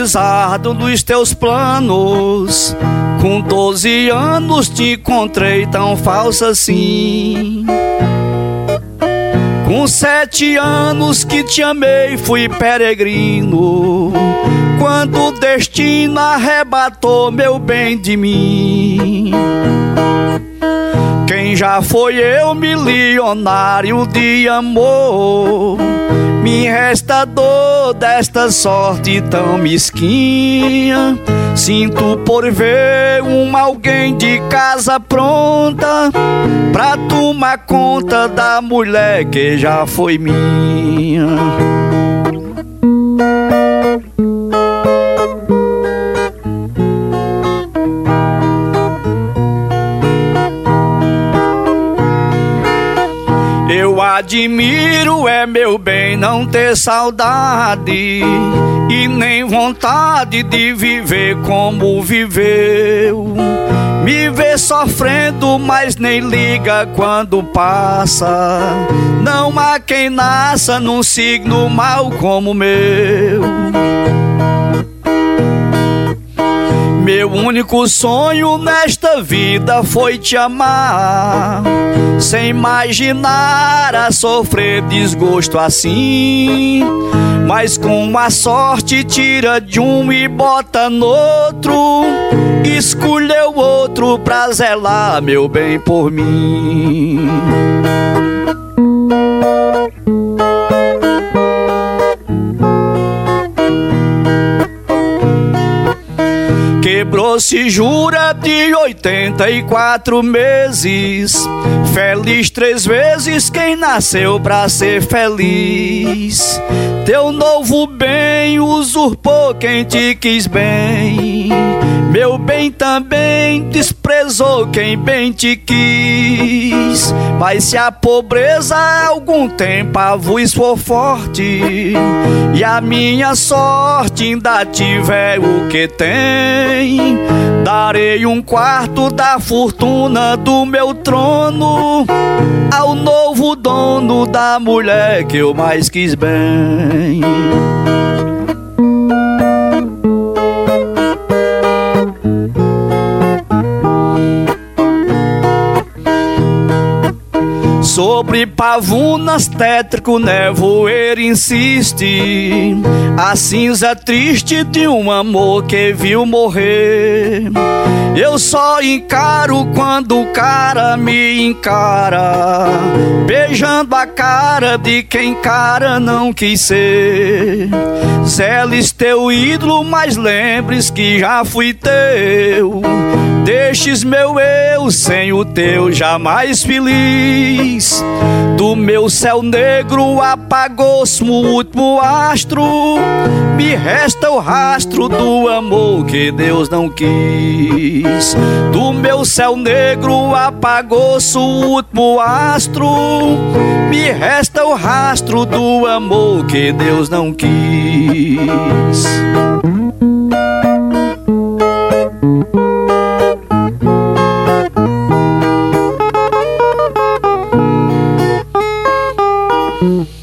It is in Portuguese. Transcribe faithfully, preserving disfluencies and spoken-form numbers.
realizado nos teus planos. Com doze anos te encontrei tão falsa assim. Com sete anos que te amei fui peregrino, quando o destino arrebatou meu bem de mim. Quem já foi eu, milionário de amor, me resta dor desta sorte tão mesquinha. Sinto por ver um alguém de casa pronta pra tomar conta da mulher que já foi minha. Eu admiro, é meu bem, não ter saudade e nem vontade de viver como viveu. Me vê sofrendo, mas nem liga quando passa. Não há quem nasça num signo mau como o meu. Meu único sonho nesta vida foi te amar, sem imaginar a sofrer desgosto assim. Mas com a sorte tira de um e bota no outro, escolheu outro pra zelar meu bem por mim. Quebrou-se jura de oitenta e quatro meses, feliz três vezes quem nasceu pra ser feliz. Teu novo bem usurpou quem te quis bem, meu bem também desprezou quem bem te quis. Mas se a pobreza algum tempo a vos for forte, e a minha sorte ainda tiver o que tem, darei um quarto da fortuna do meu trono ao novo dono da mulher que eu mais quis bem. Sobre pavunas tétrico nevoeiro insiste, a cinza triste de um amor que viu morrer. Eu só encaro quando o cara me encara, beijando a cara de quem cara não quis ser. Zeles teu ídolo, mas lembres que já fui teu. Deixes meu eu sem o teu jamais feliz. Do meu céu negro apagou-se o último astro, me resta o rastro do amor que Deus não quis. Do meu céu negro apagou-se o último astro, me resta o rastro do amor que Deus não quis. Mm-hmm.